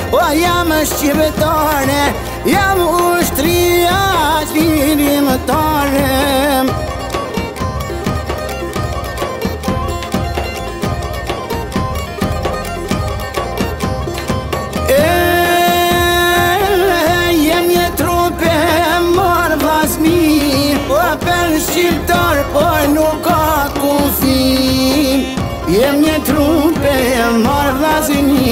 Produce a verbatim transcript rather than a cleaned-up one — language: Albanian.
O, jam shqiptare, jam ushtria qfirimtare. Shqiptar, por nuk ka kufi. Jem një trupe, marrë vllazëni.